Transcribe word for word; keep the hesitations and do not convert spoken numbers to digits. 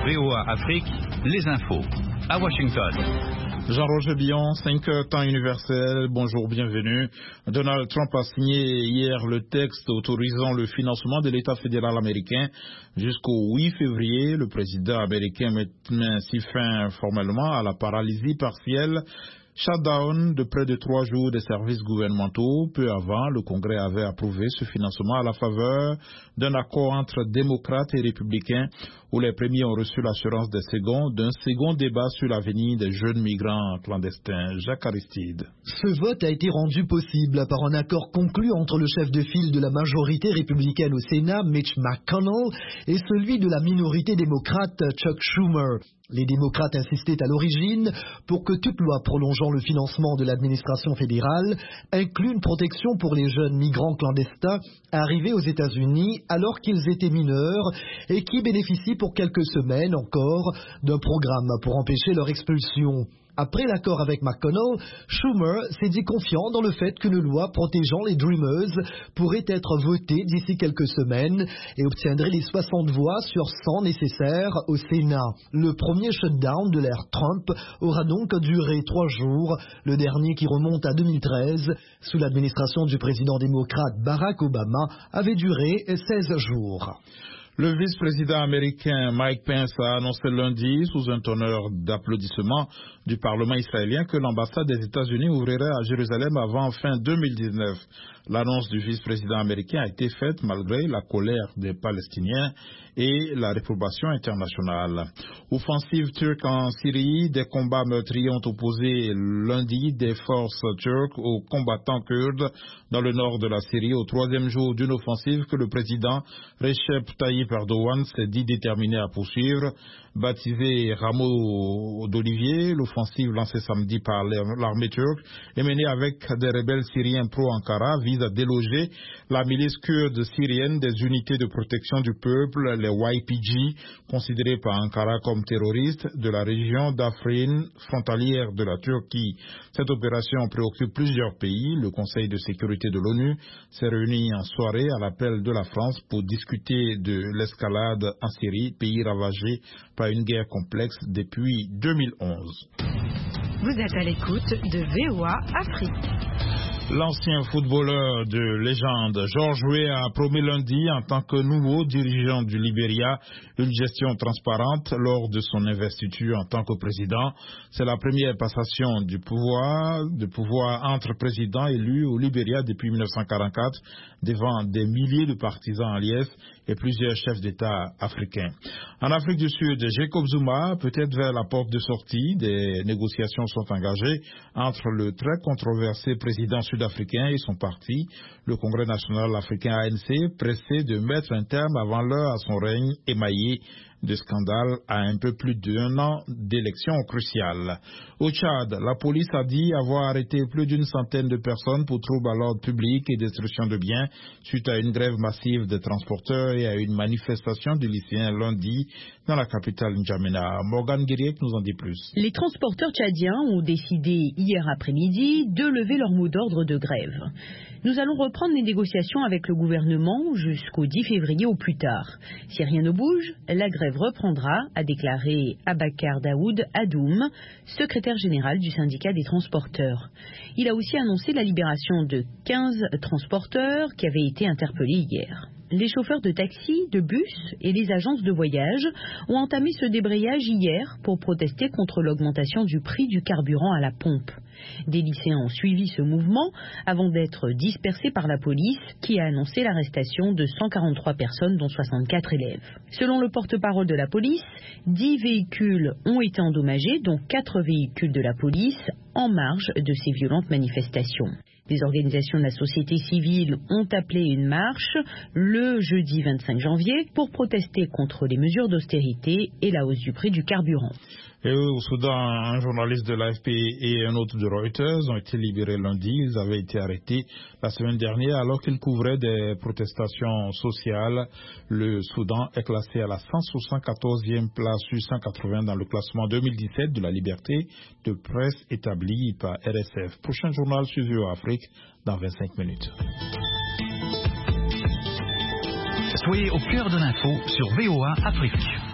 V O A Afrique, les infos. À Washington. Jean-Roger Billon, cinq heures temps universel, bonjour, bienvenue. Donald Trump a signé hier le texte autorisant le financement de l'État fédéral américain jusqu'au huit février. Le président américain met ainsi fin formellement à la paralysie partielle. Shutdown de près de trois jours des services gouvernementaux. Peu avant, le Congrès avait approuvé ce financement à la faveur d'un accord entre démocrates et républicains où les premiers ont reçu l'assurance des seconds d'un second débat sur l'avenir des jeunes migrants clandestins. Jacques Aristide. Ce vote a été rendu possible par un accord conclu entre le chef de file de la majorité républicaine au Sénat, Mitch McConnell, et celui de la minorité démocrate, Chuck Schumer. Les démocrates insistaient à l'origine pour que toute loi prolongeant le financement de l'administration fédérale inclue une protection pour les jeunes migrants clandestins arrivés aux États-Unis alors qu'ils étaient mineurs et qui bénéficient pour quelques semaines encore d'un programme pour empêcher leur expulsion. Après l'accord avec McConnell, Schumer s'est dit confiant dans le fait qu'une loi protégeant les Dreamers pourrait être votée d'ici quelques semaines et obtiendrait les soixante voix sur cent nécessaires au Sénat. Le premier shutdown de l'ère Trump aura donc duré trois jours, le dernier qui remonte à deux mille treize, sous l'administration du président démocrate Barack Obama, avait duré seize jours. Le vice-président américain Mike Pence a annoncé lundi, sous un teneur d'applaudissements du Parlement israélien, que l'ambassade des États-Unis ouvrirait à Jérusalem avant fin deux mille dix-neuf. L'annonce du vice-président américain a été faite malgré la colère des Palestiniens et la réprobation internationale. Offensive turque en Syrie, des combats meurtriers ont opposé lundi des forces turques aux combattants kurdes dans le nord de la Syrie au troisième jour d'une offensive que le président Recep Tayyip Erdogan s'est dit déterminé à poursuivre. Baptisée Rameau d'Olivier, l'offensive lancée samedi par l'armée turque est menée avec des rebelles syriens pro-Ankara, vise à déloger la milice kurde syrienne des unités de protection du peuple, les Y P G, considérées par Ankara comme terroristes, de la région d'Afrin, frontalière de la Turquie. Cette opération préoccupe plusieurs pays. Le Conseil de sécurité de l'ONU s'est réuni en soirée à l'appel de la France pour discuter de l'escalade en Syrie, pays ravagé par une guerre complexe depuis deux mille onze. Vous êtes à l'écoute de V O A Afrique. L'ancien footballeur de légende George Weah a promis lundi en tant que nouveau dirigeant du Libéria une gestion transparente lors de son investiture en tant que président. C'est la première passation du pouvoir, de pouvoir entre présidents élus au Libéria depuis mille neuf cent quarante-quatre devant des milliers de partisans en liesse et plusieurs chefs d'État africains. En Afrique du Sud, Jacob Zuma, peut-être vers la porte de sortie, des négociations sont engagées entre le très controversé président sud-africain et son parti, le Congrès national africain A N C, pressé de mettre un terme avant l'heure à son règne émaillé de scandales à un peu plus d'un an d'élections cruciales. Au Tchad, la police a dit avoir arrêté plus d'une centaine de personnes pour troubles à l'ordre public et destruction de biens suite à une grève massive des transporteurs et à une manifestation de lycéens lundi dans la capitale N'Djamena. Morgan Guiriek nous en dit plus. Les transporteurs tchadiens ont décidé hier après-midi de lever leur mot d'ordre de grève. Nous allons reprendre les négociations avec le gouvernement jusqu'au dix février au plus tard. Si rien ne bouge, la grève reprendra, a déclaré Abakar Daoud Adoum, secrétaire général du syndicat des transporteurs. Il a aussi annoncé la libération de quinze transporteurs qui avaient été interpellés hier. Les chauffeurs de taxi, de bus et les agences de voyage ont entamé ce débrayage hier pour protester contre l'augmentation du prix du carburant à la pompe. Des lycéens ont suivi ce mouvement avant d'être dispersés par la police qui a annoncé l'arrestation de cent quarante-trois personnes dont soixante-quatre élèves. Selon le porte-parole de la police, dix véhicules ont été endommagés dont quatre véhicules de la police en marge de ces violentes manifestations. Des organisations de la société civile ont appelé une marche le jeudi vingt-cinq janvier pour protester contre les mesures d'austérité et la hausse du prix du carburant. Et au Soudan, un journaliste de l'A F P et un autre de Reuters ont été libérés lundi. Ils avaient été arrêtés la semaine dernière alors qu'ils couvraient des protestations sociales. Le Soudan est classé à la cent soixante-quatorzième place sur cent quatre-vingts dans le classement deux mille dix-sept de la liberté de presse établi par R S F. Prochain journal sur V O A Afrique dans vingt-cinq minutes. Soyez au cœur de l'info sur V O A Afrique.